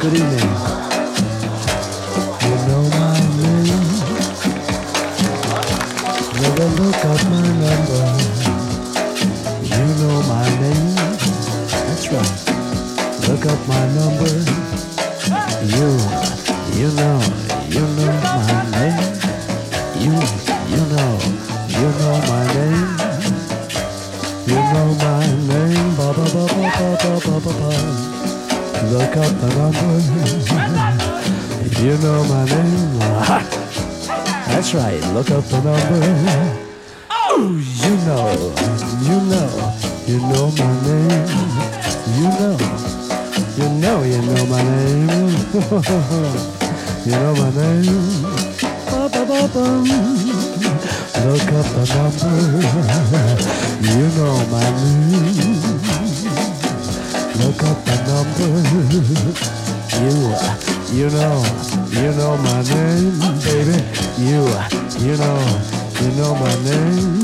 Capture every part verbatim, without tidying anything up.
Good evening. You know my name. Never look up my number. You know my name. That's right. Look up my number. You, you know, you know my name. You, you know, you know my name. You know my name. Ba ba ba ba ba ba ba ba. Look up the number. You know my name. That's right. Look up the number. Oh, you know, you know, you know my name. You know, you know, you know my name. You know my name. Ba ba ba ba. Look up the number. You know my name. Look up the number. You, you know, you know my name, baby. You, you know, you know my name.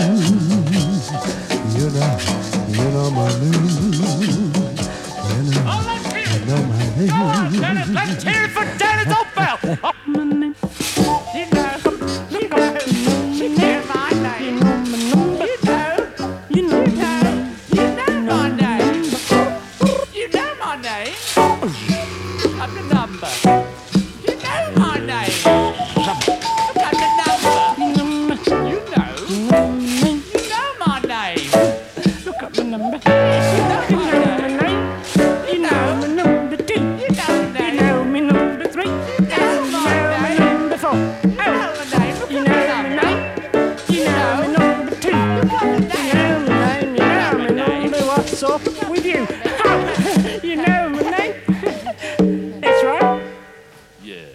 You know, you know my name. You know, you know my name. Come on, Dennis, let's hear it for Dennis Oakville. Oh, my name. You know, look up. You know my name. You know, you know, you know my name. You know my name. Up the number. You know my name. Look up the number. You know, you know my name. Look up the number. You know my name. You know my number two. You know my name. You know my number three. You know my number four. You know my name. You know my name. You know my number two. You know my name. You know my number. What's up with you? You know my name. That's right. Yeah.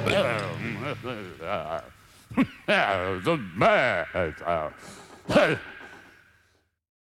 The man.